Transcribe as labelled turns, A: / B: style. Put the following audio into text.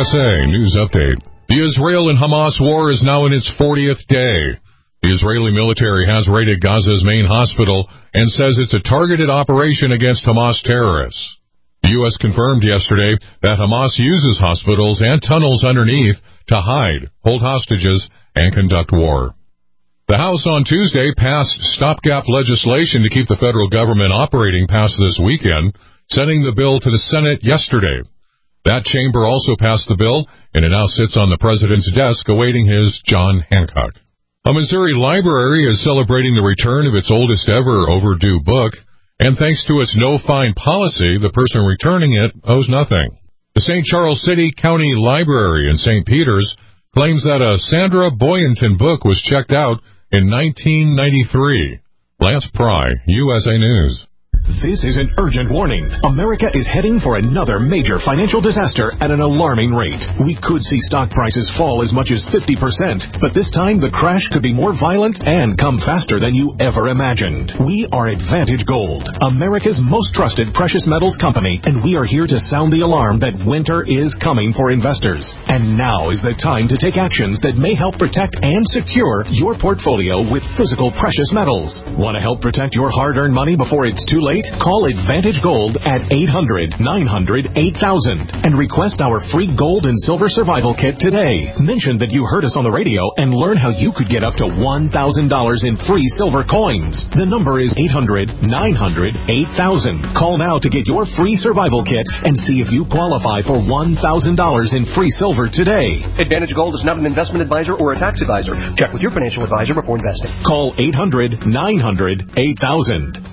A: USA News Update. The Israel and Hamas war is now in its 40th day. The Israeli military has raided Gaza's main hospital and says it's a targeted operation against Hamas terrorists. The U.S. confirmed yesterday that Hamas uses hospitals and tunnels underneath to hide, hold hostages, and conduct war. The House on Tuesday passed stopgap legislation to keep the federal government operating past this weekend, sending the bill to the Senate yesterday. That chamber also passed the bill, and it now sits on the president's desk awaiting his John Hancock. A Missouri library is celebrating the return of its oldest ever overdue book, and thanks to its no-fine policy, the person returning it owes nothing. The St. Charles City County Library in St. Peters claims that a Sandra Boynton book was checked out in 1993. Lance Pry, USA News.
B: This is an urgent warning. America is heading for another major financial disaster at an alarming rate. We could see stock prices fall as much as 50%, but this time the crash could be more violent and come faster than you ever imagined. We are Advantage Gold, America's most trusted precious metals company, and we are here to sound the alarm that winter is coming for investors. And now is the time to take actions that may help protect and secure your portfolio with physical precious metals. Want to help protect your hard-earned money before it's too late? Call Advantage Gold at 800-900-8000 and request our free gold and silver survival kit today. Mention that you heard us on the radio and learn how you could get up to $1,000 in free silver coins. The number is 800-900-8000. Call now to get your free survival kit and see if you qualify for $1,000 in free silver today.
C: Advantage Gold is not an investment advisor or a tax advisor. Check with your financial advisor before investing.
B: Call 800-900-8000.